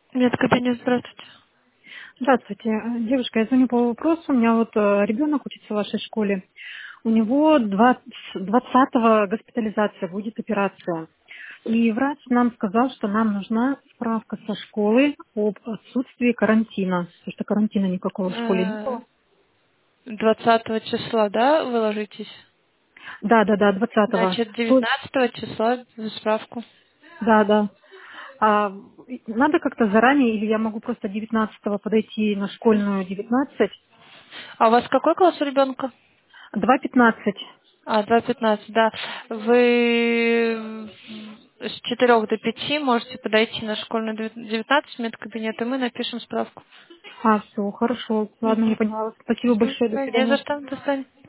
Медкабинет, здравствуйте. Здравствуйте. Девушка, я звоню по вопросу. У меня вот ребенок учится в вашей школе. У него 20-го госпитализация, будет операция. И врач нам сказал, что нам нужна справка со школы об отсутствии карантина. Потому что карантина никакого в школе не Э, было. 20 числа, да, вы ложитесь? Да, 20-го. Значит, То- 19 числа за справку. Да. А надо как-то заранее, или я могу просто 19-го подойти на школьную 19, А у вас какой класс у ребенка? 2:15. 2:15, да. Вы с 4 до 5 можете подойти на школьную 19 медкабинет, и мы напишем справку. Все, хорошо. Ладно, не Угу. поняла. Спасибо Все, большое. До не за свидания. что, до свидания.